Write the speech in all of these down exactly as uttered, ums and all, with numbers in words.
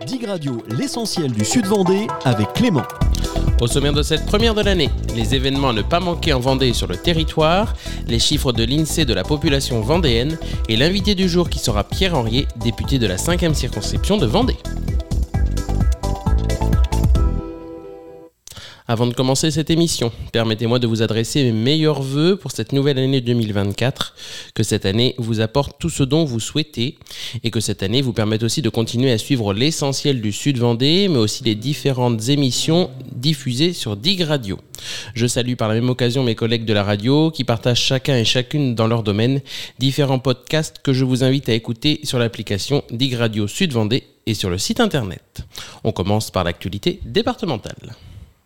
Dig Radio, l'essentiel du Sud-Vendée avec Clément. Au sommaire de cette première de l'année, les événements à ne pas manquer en Vendée et sur le territoire, les chiffres de l'INSEE de la population vendéenne et l'invité du jour qui sera Pierre Henriet, député de la cinquième circonscription de Vendée. Avant de commencer cette émission, permettez-moi de vous adresser mes meilleurs vœux pour cette nouvelle année deux mille vingt-quatre, que cette année vous apporte tout ce dont vous souhaitez et que cette année vous permette aussi de continuer à suivre l'essentiel du Sud-Vendée, mais aussi les différentes émissions diffusées sur Dig Radio. Je salue par la même occasion mes collègues de la radio qui partagent chacun et chacune dans leur domaine différents podcasts que je vous invite à écouter sur l'application Dig Radio Sud-Vendée et sur le site internet. On commence par l'actualité départementale.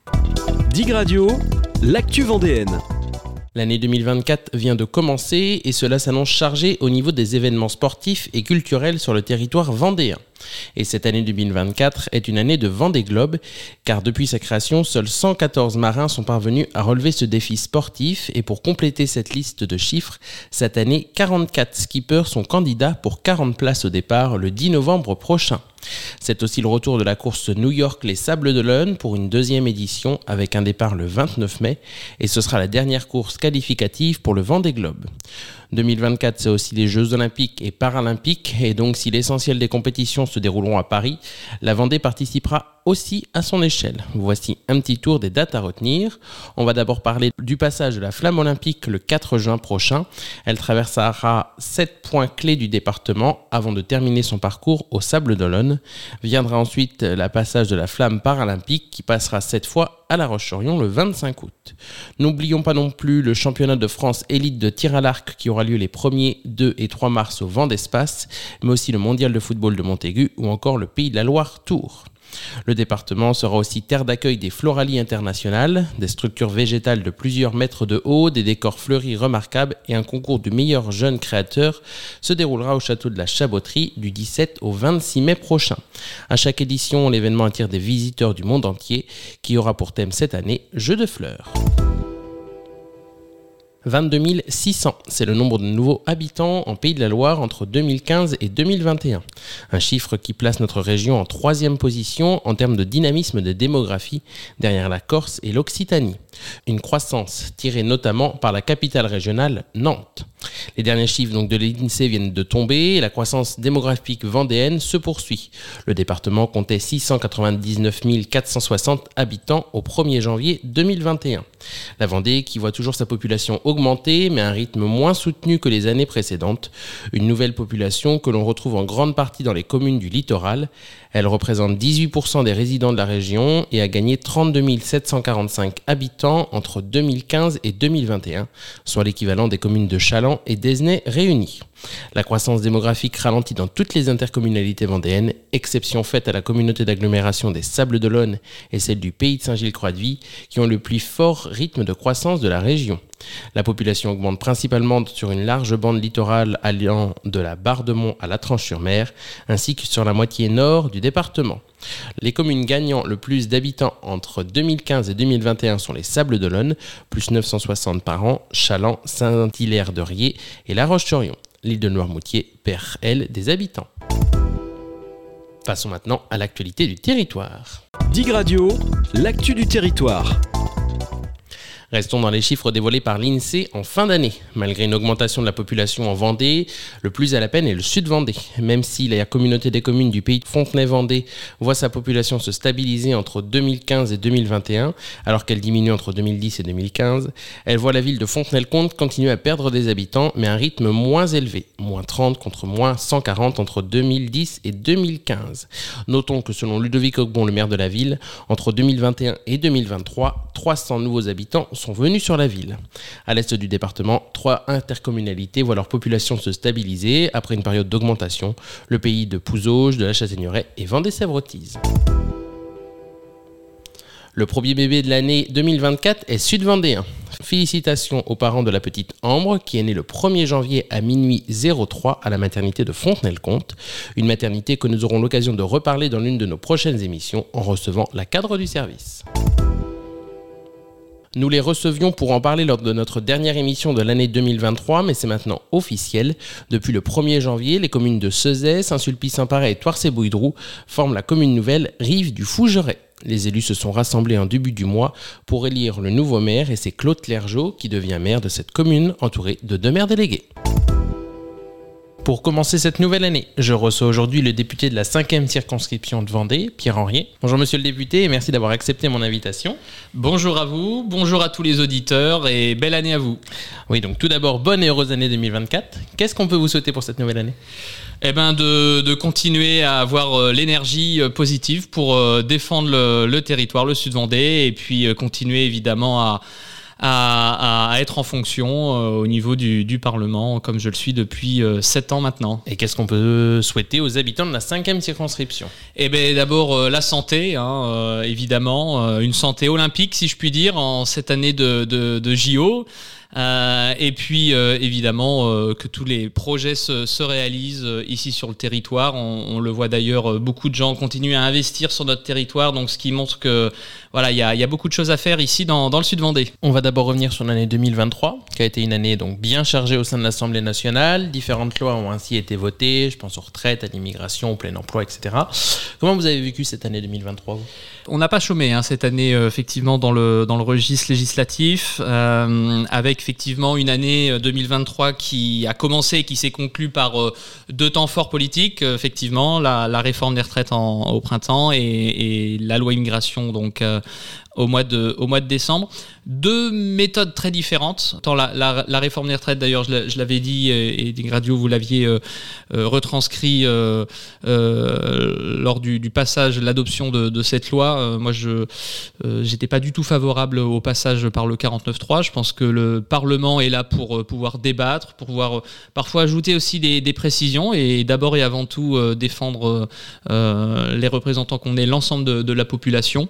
Dig Radio, l'actu vendéenne. L'année deux mille vingt-quatre vient de commencer et cela s'annonce chargé au niveau des événements sportifs et culturels sur le territoire vendéen. Et cette année deux mille vingt-quatre est une année de Vendée Globe, car depuis sa création, seuls cent quatorze marins sont parvenus à relever ce défi sportif. Et pour compléter cette liste de chiffres, cette année, quarante-quatre skippers sont candidats pour quarante places au départ le dix novembre prochain. C'est aussi le retour de la course New York Les Sables d'Olonne pour une deuxième édition avec un départ le vingt-neuf mai et ce sera la dernière course qualificative pour le Vendée Globe. deux mille vingt-quatre, c'est aussi les Jeux Olympiques et Paralympiques et donc si l'essentiel des compétitions se dérouleront à Paris, la Vendée participera aussi à son échelle. Voici un petit tour des dates à retenir. On va d'abord parler du passage de la flamme olympique le quatre juin prochain. Elle traversera sept points clés du département avant de terminer son parcours aux Sables d'Olonne. Viendra ensuite le passage de la flamme paralympique qui passera cette fois à La Roche-sur-Yon le vingt-cinq août. N'oublions pas non plus le championnat de France élite de tir à l'arc qui aura lieu les premiers, deux et trois mars au Vent d'Espace, mais aussi le mondial de football de Montaigu ou encore le Pays de la Loire Tours. Le département sera aussi terre d'accueil des Floralies internationales, des structures végétales de plusieurs mètres de haut, des décors fleuris remarquables et un concours du meilleur jeune créateur se déroulera au château de la Chaboterie du dix-sept au vingt-six mai prochain. À chaque édition, l'événement attire des visiteurs du monde entier qui aura pour thème cette année Jeux de fleurs. vingt-deux mille six cents, c'est le nombre de nouveaux habitants en Pays de la Loire entre deux mille quinze et deux mille vingt et un. Un chiffre qui place notre région en troisième position en termes de dynamisme de démographie derrière la Corse et l'Occitanie. Une croissance tirée notamment par la capitale régionale, Nantes. Les derniers chiffres donc, de l'INSEE viennent de tomber et la croissance démographique vendéenne se poursuit. Le département comptait six cent quatre-vingt-dix-neuf mille quatre cent soixante habitants au premier janvier deux mille vingt et un. La Vendée qui voit toujours sa population augmenter mais à un rythme moins soutenu que les années précédentes. Une nouvelle population que l'on retrouve en grande partie dans les communes du littoral. Elle représente dix-huit pour cent des résidents de la région et a gagné trente-deux mille sept cent quarante-cinq habitants entre deux mille quinze et deux mille vingt et un, soit l'équivalent des communes de Chaland et d'Esnay réunies. La croissance démographique ralentit dans toutes les intercommunalités vendéennes, exception faite à la communauté d'agglomération des Sables d'Olonne et celle du Pays de Saint-Gilles-Croix-de-Vie qui ont le plus fort rythme de croissance de la région. La population augmente principalement sur une large bande littorale alliant de la Barre-de-Mont à la Tranche-sur-Mer, ainsi que sur la moitié nord du département. Les communes gagnant le plus d'habitants entre deux mille quinze et deux mille vingt et un sont les Sables d'Olonne, plus neuf cent soixante par an, Chaland, Saint-Hilaire-de-Riez et La Roche-sur-Yon. L'île de Noirmoutier perd, elle, des habitants. Passons maintenant à l'actualité du territoire. Dig Radio, l'actu du territoire. Restons dans les chiffres dévoilés par l'INSEE en fin d'année. Malgré une augmentation de la population en Vendée, le plus à la peine est le Sud-Vendée. Même si la communauté des communes du pays de Fontenay-Vendée voit sa population se stabiliser entre deux mille quinze et deux mille vingt et un, alors qu'elle diminue entre deux mille dix et deux mille quinze, elle voit la ville de Fontenay-le-Comte continuer à perdre des habitants, mais à un rythme moins élevé, moins trente contre moins cent quarante entre deux mille dix et deux mille quinze. Notons que selon Ludovic Ogbon, le maire de la ville, entre deux mille vingt et un et deux mille vingt-trois, trois cents nouveaux habitants sont venus sur la ville. À l'est du département, trois intercommunalités voient leur population se stabiliser après une période d'augmentation, le pays de Pouzauges, de la Châtaigneraie et Vendée-Sèvres-Otise. Le premier bébé de l'année deux mille vingt-quatre est sud-vendéen. Félicitations aux parents de la petite Ambre qui est née le premier janvier à minuit zéro trois à la maternité de Fontenay-le-Comte. Une maternité que nous aurons l'occasion de reparler dans l'une de nos prochaines émissions en recevant la cadre du service. Nous les recevions pour en parler lors de notre dernière émission de l'année deux mille vingt-trois, mais c'est maintenant officiel. Depuis le premier janvier, les communes de Ceuzay, Saint-Sulpice-Saint-Paré et Toircé-Bouilledoux forment la commune nouvelle Rive du Fougeray. Les élus se sont rassemblés en début du mois pour élire le nouveau maire et c'est Claude Clergeau qui devient maire de cette commune, entouré de deux maires délégués. Pour commencer cette nouvelle année, je reçois aujourd'hui le député de la cinquième circonscription de Vendée, Pierre Henriet. Bonjour monsieur le député et merci d'avoir accepté mon invitation. Bonjour à vous, bonjour à tous les auditeurs et belle année à vous. Oui, donc tout d'abord, bonne et heureuse année deux mille vingt-quatre. Qu'est-ce qu'on peut vous souhaiter pour cette nouvelle année ? Eh ben de, de continuer à avoir l'énergie positive pour défendre le, le territoire, le Sud-Vendée, et puis continuer évidemment à, à, à être en fonction au niveau du, du Parlement, comme je le suis depuis sept ans maintenant. Et qu'est-ce qu'on peut souhaiter aux habitants de la cinquième circonscription ? Eh ben d'abord la santé, hein, évidemment, une santé olympique si je puis dire en cette année de, de, de J O. Euh, et puis euh, évidemment euh, que tous les projets se, se réalisent euh, ici sur le territoire. On, on le voit d'ailleurs, euh, beaucoup de gens continuent à investir sur notre territoire, donc ce qui montre que voilà, il y a, y a beaucoup de choses à faire ici dans, dans le Sud-Vendée. On va d'abord revenir sur l'année deux mille vingt-trois, qui a été une année donc bien chargée au sein de l'Assemblée nationale. Différentes lois ont ainsi été votées, je pense aux retraites, à l'immigration, au plein emploi, et cetera. Comment vous avez vécu cette année deux mille vingt-trois, vous ? On n'a pas chômé hein, cette année, euh, effectivement, dans le, dans le registre législatif, euh, avec effectivement une année deux mille vingt-trois qui a commencé et qui s'est conclue par euh, deux temps forts politiques, euh, effectivement, la, la réforme des retraites en, au printemps et, et la loi immigration donc, euh, au, mois de, au mois de décembre. Deux méthodes très différentes. Tant la, la, la réforme des retraites, d'ailleurs, je, je l'avais dit, et, et des radios, vous l'aviez euh, euh, retranscrit euh, euh, lors du, du passage, l'adoption de, de cette loi. Euh, moi, je euh, j'étais pas du tout favorable au passage par le quarante-neuf trois. Je pense que le Parlement est là pour euh, pouvoir débattre, pour pouvoir euh, parfois ajouter aussi des, des précisions et d'abord et avant tout euh, défendre euh, les représentants qu'on est, l'ensemble de, de la population.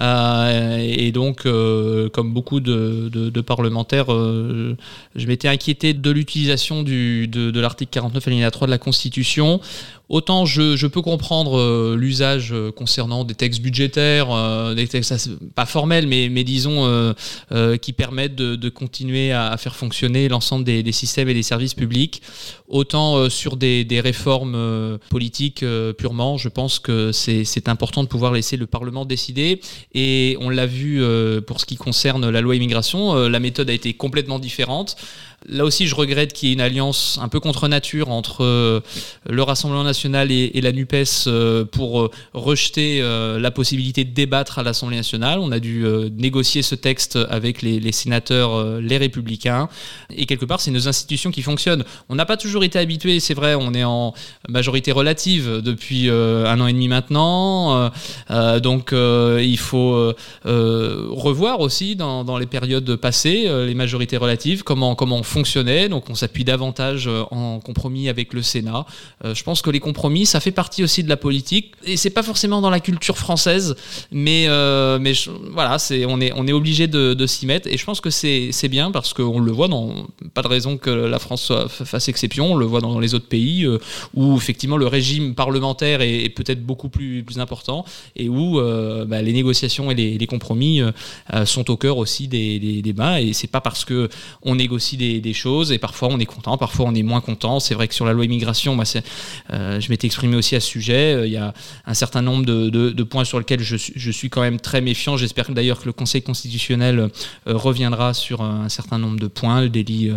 Euh, et donc, euh, comme beaucoup de, de, de parlementaires, euh, je m'étais inquiété de l'utilisation du, de, de l'article quarante-neuf alinéa trois de la Constitution. Autant je, je peux comprendre euh, l'usage euh, concernant des textes budgétaires, euh, des textes pas formels, mais, mais disons euh, euh, qui permettent de, de continuer à, à faire fonctionner l'ensemble des, des systèmes et des services publics. Autant euh, sur des, des réformes euh, politiques euh, purement, je pense que c'est, c'est important de pouvoir laisser le Parlement décider. Et on l'a vu euh, pour ce qui concerne la loi immigration, euh, la méthode a été complètement différente. Là aussi, je regrette qu'il y ait une alliance un peu contre nature entre euh, le Rassemblement national et, et la NUPES euh, pour euh, rejeter euh, la possibilité de débattre à l'Assemblée nationale. On a dû euh, négocier ce texte avec les, les sénateurs, euh, les Républicains. Et quelque part, c'est nos institutions qui fonctionnent. On n'a pas toujours été habitués, c'est vrai, on est en majorité relative depuis euh, un an et demi maintenant. Euh, euh, donc, euh, il faut euh, euh, revoir aussi dans, dans les périodes passées euh, les majorités relatives, comment, comment on fonctionnait, donc on s'appuie davantage en compromis avec le Sénat. Euh, je pense que les compromis, ça fait partie aussi de la politique, et c'est pas forcément dans la culture française, mais, euh, mais je, voilà, c'est, on est, on est obligé de, de s'y mettre, et je pense que c'est, c'est bien, parce qu'on le voit, dans, pas de raison que la France soit, fasse exception, on le voit dans les autres pays, euh, où effectivement le régime parlementaire est, est peut-être beaucoup plus, plus important, et où euh, bah, les négociations et les, les compromis euh, sont au cœur aussi des, des débats, et c'est pas parce que on négocie des des choses, et parfois on est content, parfois on est moins content. C'est vrai que sur la loi immigration, moi, c'est, euh, je m'étais exprimé aussi à ce sujet. Euh, il y a un certain nombre de, de, de points sur lesquels je, je suis quand même très méfiant. J'espère que, d'ailleurs que le Conseil constitutionnel euh, reviendra sur un certain nombre de points, le délit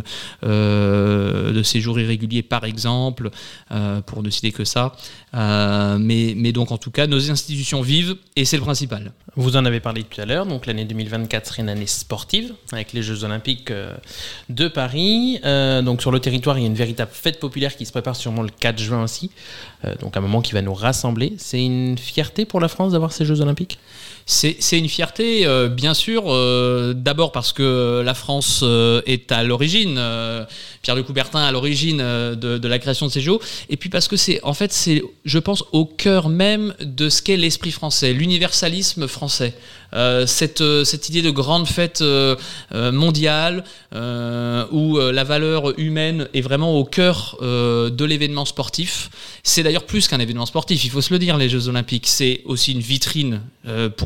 euh, de séjour irrégulier par exemple, euh, pour ne citer que ça. Euh, mais, mais donc en tout cas, nos institutions vivent, et c'est le principal. Vous en avez parlé tout à l'heure, donc l'année deux mille vingt-quatre serait une année sportive, avec les Jeux Olympiques euh, de Paris. Euh, donc sur le territoire, il y a une véritable fête populaire qui se prépare sûrement le quatre juin aussi, euh, donc un moment qui va nous rassembler. C'est une fierté pour la France d'avoir ces Jeux Olympiques ? C'est, c'est une fierté, euh, bien sûr, euh, d'abord parce que la France euh, est à l'origine, euh, Pierre de Coubertin à l'origine euh, de, de la création de ces Jeux, et puis parce que c'est, en fait, c'est, je pense, au cœur même de ce qu'est l'esprit français, l'universalisme français. Euh, cette, cette idée de grande fête euh, mondiale euh, où euh, la valeur humaine est vraiment au cœur euh, de l'événement sportif. C'est d'ailleurs plus qu'un événement sportif, il faut se le dire, les Jeux Olympiques. C'est aussi une vitrine euh, pour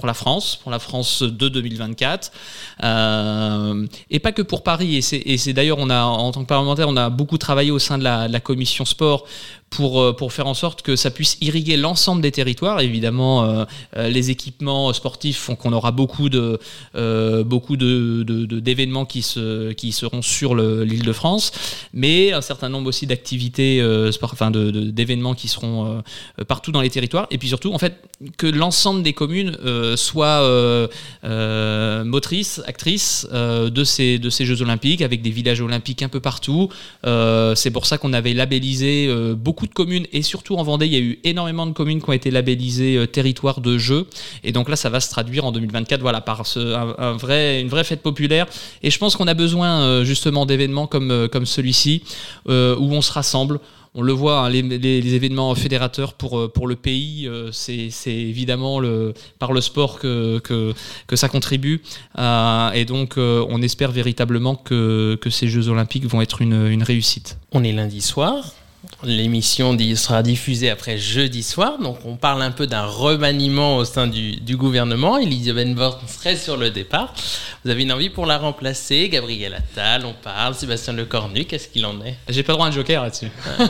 pour la France, pour la France de deux mille vingt-quatre, euh, et pas que pour Paris. Et c'est, et c'est d'ailleurs, on a, en tant que parlementaire, on a beaucoup travaillé au sein de la, de la commission sport pour, pour faire en sorte que ça puisse irriguer l'ensemble des territoires. Évidemment, euh, les équipements sportifs font qu'on aura beaucoup, de, euh, beaucoup de, de, de, d'événements qui, se, qui seront sur le, l'Île-de-France, mais un certain nombre aussi d'activités, euh, sport, enfin de, de, d'événements qui seront euh, partout dans les territoires. Et puis surtout, en fait, que l'ensemble des communes euh, soient euh, euh, motrices, actrices euh, de, ces, de ces Jeux Olympiques, avec des villages olympiques un peu partout. Euh, c'est pour ça qu'on avait labellisé euh, beaucoup de communes, et surtout en Vendée, il y a eu énormément de communes qui ont été labellisées euh, territoire de jeux. Et donc là, ça va se traduire en deux mille vingt-quatre, voilà, par ce, un, un vrai, une vraie fête populaire. Et je pense qu'on a besoin euh, justement d'événements comme, euh, comme celui-ci, euh, où on se rassemble. On le voit, hein, les, les, les événements fédérateurs pour, pour le pays, euh, c'est, c'est évidemment le, par le sport que, que, que ça contribue. Euh, et donc, euh, on espère véritablement que, que ces Jeux Olympiques vont être une, une réussite. On est lundi soir. L'émission sera diffusée après jeudi soir, donc on parle un peu d'un remaniement au sein du, du gouvernement. Elisabeth Borne serait sur le départ. Vous avez une envie pour la remplacer? Gabriel Attal, on parle. Sébastien Lecornu, qu'est-ce qu'il en est? J'ai pas le droit à un joker là-dessus. Ouais.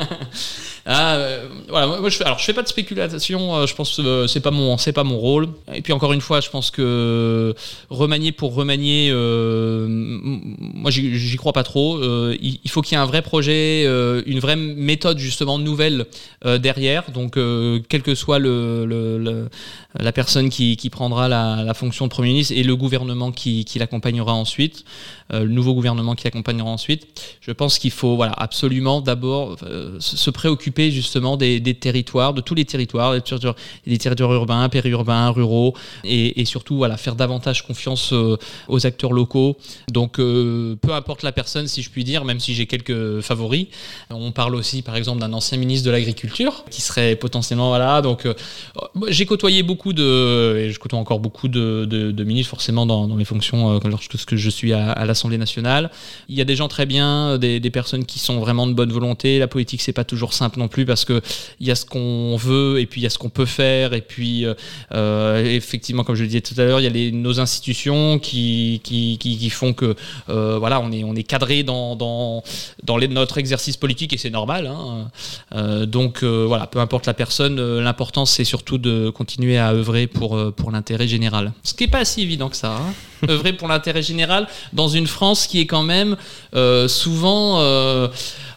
Ah, euh, voilà, moi je fais, alors je fais pas de spéculation, euh, je pense que euh, c'est pas mon c'est pas mon rôle. Et puis encore une fois, je pense que remanier pour remanier, euh, moi j'y, j'y crois pas trop. Euh, il, il faut qu'il y ait un vrai projet, euh, une vraie méthode justement nouvelle euh, derrière. Donc euh, quel que soit le, le, le la personne qui, qui prendra la, la fonction de Premier ministre et le gouvernement qui, qui l'accompagnera ensuite, euh, le nouveau gouvernement qui l'accompagnera ensuite, je pense qu'il faut voilà absolument d'abord euh, se préoccuper justement des, des territoires, de tous les territoires, des territoires, des territoires urbains, périurbains, ruraux, et, et surtout voilà, faire davantage confiance euh, aux acteurs locaux. Donc euh, peu importe la personne, si je puis dire, même si j'ai quelques favoris. On parle aussi par exemple d'un ancien ministre de l'Agriculture qui serait potentiellement voilà. Donc euh, j'ai côtoyé beaucoup de, et je côtoie encore beaucoup de, de, de ministres forcément dans, dans mes fonctions euh, lorsque je suis à, à l'Assemblée nationale. Il y a des gens très bien, des, des personnes qui sont vraiment de bonne volonté. La politique c'est pas toujours simple non plus parce que il y a ce qu'on veut et puis il y a ce qu'on peut faire et puis euh, effectivement comme je le disais tout à l'heure il y a les, nos institutions qui qui, qui, qui font que euh, voilà on est on est cadré dans dans dans les, notre exercice politique et c'est normal hein. euh, donc euh, voilà peu importe la personne euh, l'important c'est surtout de continuer à œuvrer pour euh, pour l'intérêt général, ce qui est pas si évident que ça hein. œuvrer pour l'intérêt général dans une France qui est quand même euh, souvent euh,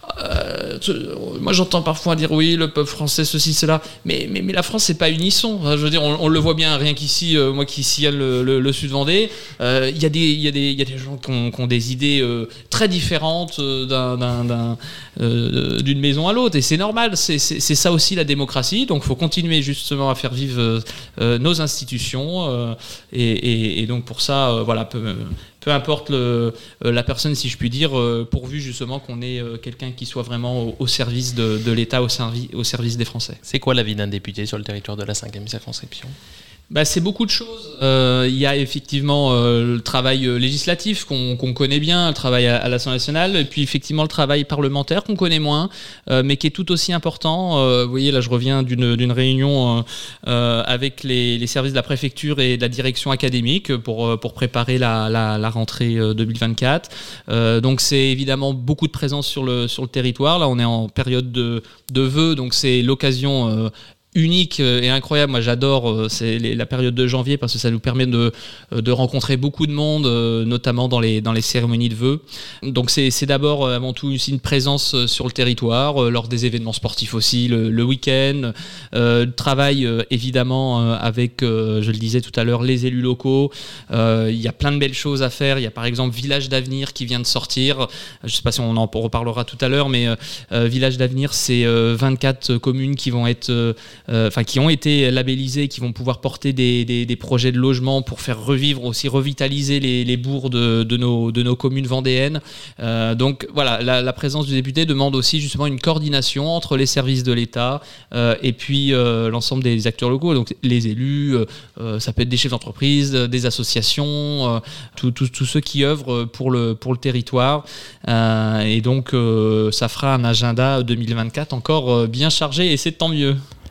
Euh, moi j'entends parfois dire oui le peuple français ceci cela mais, mais, mais la France c'est pas unisson, je veux dire on, on le voit bien rien qu'ici euh, moi qui sillonne le, le, le sud Vendée il euh, y, y, y a des gens qui ont, qui ont des idées euh, très différentes euh, d'un, d'un, d'un, euh, d'une maison à l'autre et c'est normal, c'est, c'est, c'est ça aussi la démocratie, donc il faut continuer justement à faire vivre euh, nos institutions euh, et, et, et donc pour ça euh, voilà peu, peu importe le, euh, la personne, si je puis dire, euh, pourvu justement qu'on ait euh, quelqu'un qui soit vraiment au, au service de, de l'État, au, servi, au service des Français. C'est quoi l'avis d'un député sur le territoire de la cinquième circonscription ? Bah, c'est beaucoup de choses. Euh, il y a effectivement euh, le travail législatif qu'on, qu'on connaît bien, le travail à, à l'Assemblée nationale, et puis effectivement le travail parlementaire qu'on connaît moins, euh, mais qui est tout aussi important. Euh, vous voyez, là je reviens d'une, d'une réunion euh, euh, avec les, les services de la préfecture et de la direction académique pour, pour préparer la, la, la rentrée deux mille vingt-quatre. Euh, donc c'est évidemment beaucoup de présence sur le, sur le territoire. Là on est en période de, de vœux, donc c'est l'occasion euh, unique et incroyable. Moi j'adore c'est les, la période de janvier parce que ça nous permet de, de rencontrer beaucoup de monde, notamment dans les, dans les cérémonies de vœux. Donc c'est, c'est d'abord avant tout aussi une présence sur le territoire, lors des événements sportifs aussi, le, le week-end, euh, le travail euh, évidemment avec, euh, je le disais tout à l'heure, les élus locaux. Euh, il y a plein de belles choses à faire. Il y a par exemple Village d'Avenir qui vient de sortir. Je ne sais pas si on en reparlera tout à l'heure, mais euh, Village d'Avenir, c'est euh, vingt-quatre communes qui vont être euh, enfin euh, qui ont été labellisés, qui vont pouvoir porter des, des, des projets de logement pour faire revivre, aussi revitaliser les, les bourgs de, de, nos, de nos communes vendéennes. Euh, donc voilà, la, la présence du député demande aussi justement une coordination entre les services de l'État euh, et puis euh, l'ensemble des acteurs locaux, donc les élus, euh, ça peut être des chefs d'entreprise, des associations, euh, tous tout, tout ceux qui œuvrent pour le, pour le territoire. Euh, et donc euh, ça fera un agenda deux mille vingt-quatre encore euh, bien chargé et c'est tant mieux.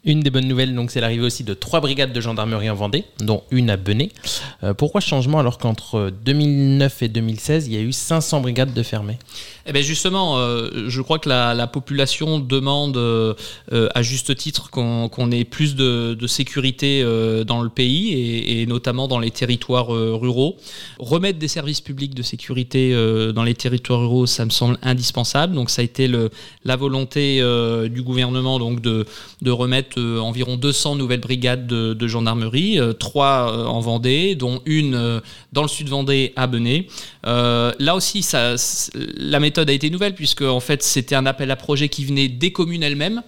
Une des bonnes nouvelles, donc, c'est l'arrivée aussi de trois brigades de gendarmerie en Vendée, dont une à Benay. Euh, pourquoi ce changement alors qu'entre deux mille neuf et deux mille seize, il y a eu cinq cents brigades de fermées ? Eh bien justement, euh, je crois que la, la population demande euh, à juste titre qu'on, qu'on ait plus de, de sécurité euh, dans le pays et, et notamment dans les territoires euh, ruraux. Remettre des services publics de sécurité euh, dans les territoires ruraux, ça me semble indispensable. Donc ça a été le, la volonté euh, du gouvernement donc de, de remettre euh, environ deux cents nouvelles brigades de, de gendarmerie, euh, trois euh, en Vendée, dont une euh, dans le sud Vendée à Benay. Euh, là aussi, ça, la méthode a été nouvelle puisque en fait c'était un appel à projet qui venait des communes elles-mêmes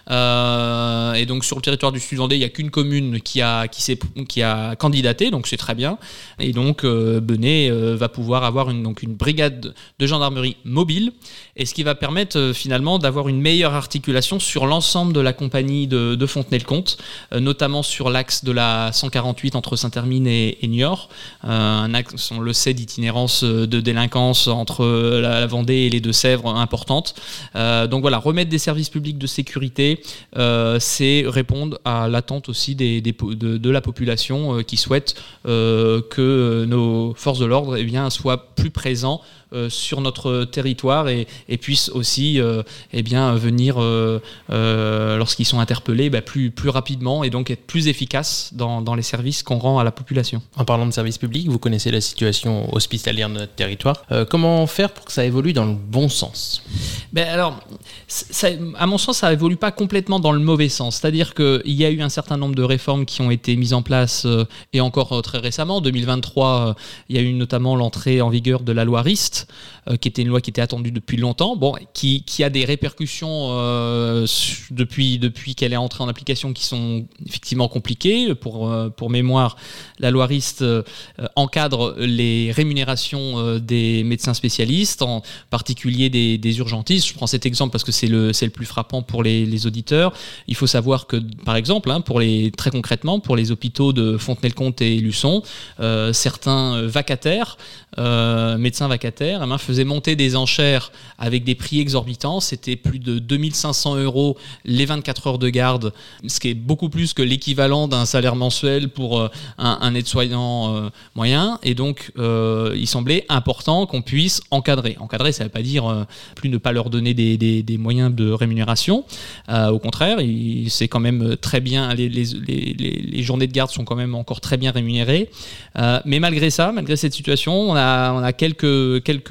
euh, et donc sur le territoire du Sud Vendée il n'y a qu'une commune qui a qui s'est qui a candidaté, donc c'est très bien, et donc euh, Benay euh, va pouvoir avoir une donc une brigade de gendarmerie mobile, et ce qui va permettre euh, finalement d'avoir une meilleure articulation sur l'ensemble de la compagnie de, de Fontenay-le-Comte, euh, notamment sur l'axe de la cent quarante-huit entre Saint-Hermine et, et Niort, euh, un axe, on le sait, d'itinérance de délinquance entre la, la Vendée et les Deux-Sèvres importantes. Euh, donc voilà, remettre des services publics de sécurité, euh, c'est répondre à l'attente aussi des, des, de, de la population euh, qui souhaite euh, que nos forces de l'ordre eh bien, soient plus présents euh, sur notre territoire et, et puissent aussi euh, eh bien, venir, euh, euh, lorsqu'ils sont interpellés, bah, plus, plus rapidement et donc être plus efficaces dans, dans les services qu'on rend à la population. En parlant de services publics, vous connaissez la situation hospitalière de notre territoire. Euh, comment faire pour que ça évolue dans le bon sens ? Ben alors, ça, à mon sens, ça évolue pas complètement dans le mauvais sens. C'est-à-dire qu'il y a eu un certain nombre de réformes qui ont été mises en place euh, et encore euh, très récemment. En deux mille vingt-trois, euh, il y a eu notamment l'entrée en vigueur de la loi Rist, euh, qui était une loi qui était attendue depuis longtemps, bon, qui, qui a des répercussions euh, depuis, depuis qu'elle est entrée en application qui sont effectivement compliquées. Pour, euh, pour mémoire, la loi Rist euh, encadre les rémunérations euh, des médecins spécialistes, en particulier des, des urgentistes. Je prends cet exemple parce que c'est le, c'est le plus frappant pour les, les auditeurs. Il faut savoir que, par exemple, hein, pour les, très concrètement, pour les hôpitaux de Fontenay-le-Comte et Luçon, euh, certains vacataires, euh, médecins vacataires, eh bien, faisaient monter des enchères avec des prix exorbitants. C'était plus de deux mille cinq cents euros les vingt-quatre heures de garde, ce qui est beaucoup plus que l'équivalent d'un salaire mensuel pour euh, un, un aide-soignant euh, moyen. Et donc, euh, il semblait important qu'on puisse encadrer. Encadrer, ça ne veut pas dire euh, plus ne pas leur donner des, des, des moyens de rémunération. Euh, au contraire, il, c'est quand même très bien, les, les, les, les journées de garde sont quand même encore très bien rémunérées. Euh, mais malgré ça, malgré cette situation, on a, on a quelques, quelques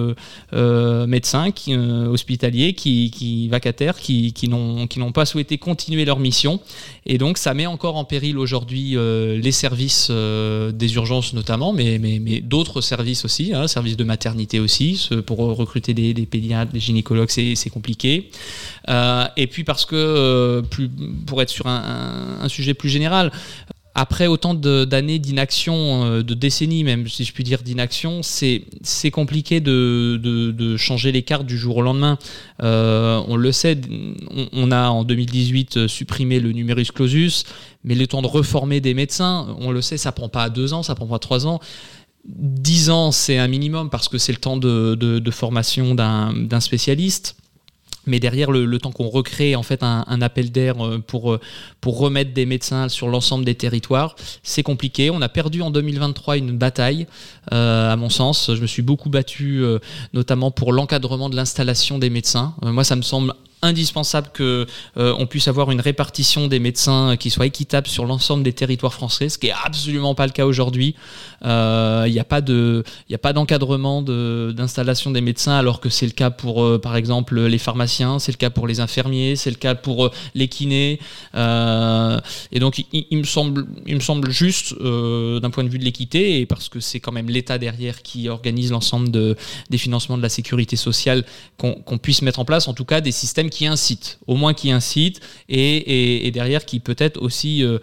euh, médecins qui, euh, hospitaliers, qui, qui, vacataires, qui, qui, n'ont, qui n'ont pas souhaité continuer leur mission. Et donc, ça met encore en péril aujourd'hui euh, les services euh, des urgences notamment, mais, mais, mais d'autres services aussi, hein, services de maternité aussi, pour recruter des, des pédiatres, des gynécologues, c'est, c'est compliqué. Euh, et puis parce que, euh, plus, pour être sur un, un, un sujet plus général, après autant de, d'années d'inaction, de décennies même, si je puis dire d'inaction, c'est, c'est compliqué de, de, de changer les cartes du jour au lendemain. Euh, on le sait, on, on a en deux mille dix-huit supprimé le numerus clausus, mais le temps de reformer des médecins, on le sait, ça prend pas deux ans, ça prend pas trois ans. Dix ans, c'est un minimum parce que c'est le temps de, de, de formation d'un, d'un spécialiste. Mais derrière, le, le temps qu'on recrée en fait un, un appel d'air pour, pour remettre des médecins sur l'ensemble des territoires, c'est compliqué. On a perdu en deux mille vingt-trois une bataille, euh, à mon sens. Je me suis beaucoup battu, euh, notamment pour l'encadrement de l'installation des médecins. Euh, moi, ça me semble indispensable que euh, on puisse avoir une répartition des médecins qui soit équitable sur l'ensemble des territoires français, ce qui est absolument pas le cas aujourd'hui. Il euh, n'y a pas de, il y a pas d'encadrement de, d'installation des médecins, alors que c'est le cas pour, euh, par exemple, les pharmaciens, c'est le cas pour les infirmiers, c'est le cas pour euh, les kinés. Euh, et donc, il, il me semble, il me semble juste euh, d'un point de vue de l'équité, et parce que c'est quand même l'État derrière qui organise l'ensemble de, des financements de la sécurité sociale, qu'on, qu'on puisse mettre en place, en tout cas, des systèmes qui incite, au moins qui incite, et, et, et derrière qui peut-être aussi euh,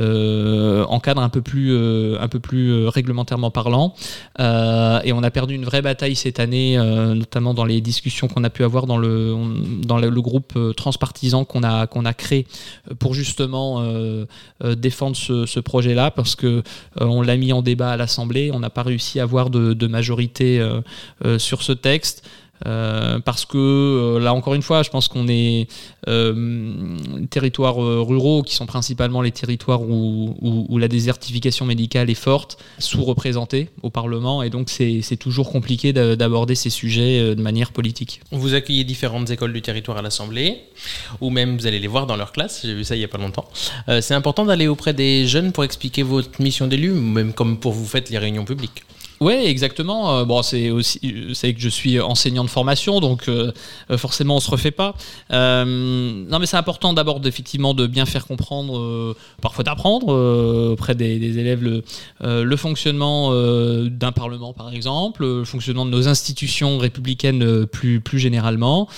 euh, encadre un peu plus, euh, un peu plus euh, réglementairement parlant. Euh, et on a perdu une vraie bataille cette année, euh, notamment dans les discussions qu'on a pu avoir dans le, dans le, le groupe euh, transpartisan qu'on a, qu'on a créé pour justement euh, euh, défendre ce, ce projet-là, parce que euh, on l'a mis en débat à l'Assemblée, on n'a pas réussi à avoir de, de majorité euh, euh, sur ce texte. Euh, parce que euh, là encore une fois, je pense qu'on est euh, territoires euh, ruraux qui sont principalement les territoires où, où, où la désertification médicale est forte, sous-représentée au Parlement, et donc c'est, c'est toujours compliqué d'aborder ces sujets euh, de manière politique. Vous accueillez différentes écoles du territoire à l'Assemblée, ou même vous allez les voir dans leur classe, j'ai vu ça il n'y a pas longtemps. Euh, c'est important d'aller auprès des jeunes pour expliquer votre mission d'élu, même comme pour vous faites les réunions publiques. Oui, exactement. Euh, bon, c'est aussi, c'est que je suis enseignant de formation, donc euh, forcément on se refait pas. Euh, non, mais c'est important d'abord effectivement de bien faire comprendre, euh, parfois d'apprendre euh, auprès des, des élèves le, euh, le fonctionnement euh, d'un parlement, par exemple, le fonctionnement de nos institutions républicaines euh, plus plus généralement.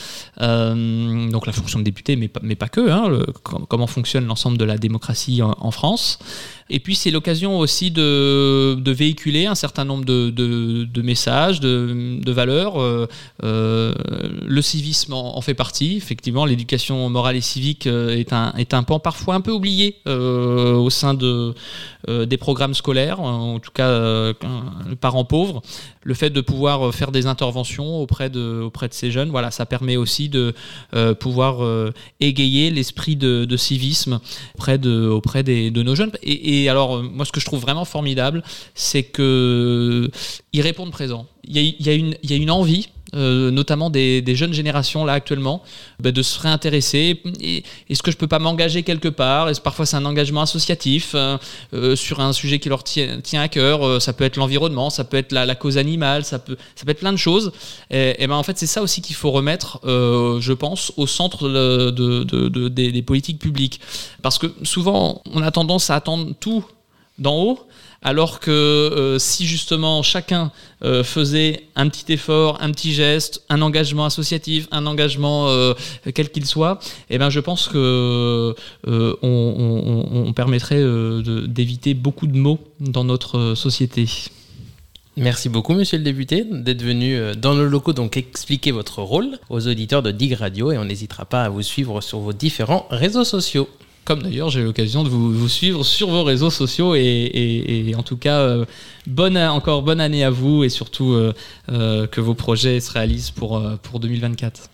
Euh, donc la fonction de député, mais pas mais pas que. Hein, le, comment fonctionne l'ensemble de la démocratie en, en France. Et puis c'est l'occasion aussi de, de véhiculer un certain nombre de, de, de messages, de, de valeurs. Euh, euh, le civisme en, en fait partie. Effectivement, l'éducation morale et civique est un, est un pan parfois un peu oublié euh, au sein de, euh, des programmes scolaires, en tout cas euh, les parents pauvres. Le fait de pouvoir faire des interventions auprès de, auprès de ces jeunes, voilà, ça permet aussi de euh, pouvoir euh, égayer l'esprit de, de civisme auprès, de, auprès des, de nos jeunes. Et, et alors, moi, ce que je trouve vraiment formidable, c'est qu'ils répondent présent. Il y a, il y a, une, il y a une envie, euh, notamment des, des jeunes générations là actuellement, bah, de se réintéresser. Et, est-ce que je peux pas m'engager quelque part? Est-ce parfois c'est un engagement associatif euh, euh, sur un sujet qui leur tient, tient à cœur? euh, Ça peut être l'environnement, ça peut être la, la cause animale, ça peut, ça peut être plein de choses. Et, et ben en fait c'est ça aussi qu'il faut remettre, euh, je pense, au centre de, de, de, de, des, des politiques publiques. Parce que souvent on a tendance à attendre tout d'en haut. Alors que euh, si justement chacun euh, faisait un petit effort, un petit geste, un engagement associatif, un engagement euh, quel qu'il soit, eh ben je pense que euh, on, on, on permettrait euh, de, d'éviter beaucoup de maux dans notre société. Merci beaucoup, monsieur le député, d'être venu dans nos locaux donc expliquer votre rôle aux auditeurs de Dig Radio, et on n'hésitera pas à vous suivre sur vos différents réseaux sociaux. Comme d'ailleurs, j'ai eu l'occasion de vous, vous suivre sur vos réseaux sociaux et, et, et en tout cas, euh, bonne, encore bonne année à vous et surtout euh, euh, que vos projets se réalisent pour, euh, pour deux mille vingt-quatre.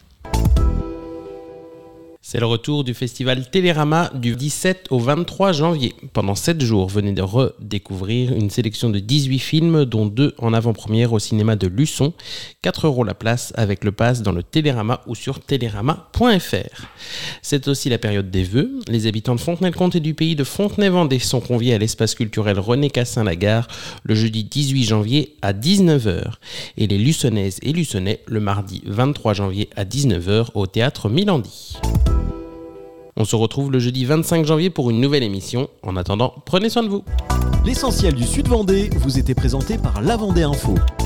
C'est le retour du festival Télérama du dix-sept au vingt-trois janvier. Pendant sept jours, venez de redécouvrir une sélection de dix-huit films, dont deux en avant-première au cinéma de Luçon. quatre euros la place avec le pass dans le Télérama ou sur télérama point f r. C'est aussi la période des vœux. Les habitants de Fontenay-le-Comte et du pays de Fontenay-Vendée sont conviés à l'espace culturel René Cassin-Lagarde le jeudi dix-huit janvier à dix-neuf heures. Et les Luçonnaises et Luçonnais le mardi vingt-trois janvier à dix-neuf heures au théâtre Milandi. On se retrouve le jeudi vingt-cinq janvier pour une nouvelle émission. En attendant, prenez soin de vous. L'essentiel du Sud Vendée vous était présenté par La Vendée Info.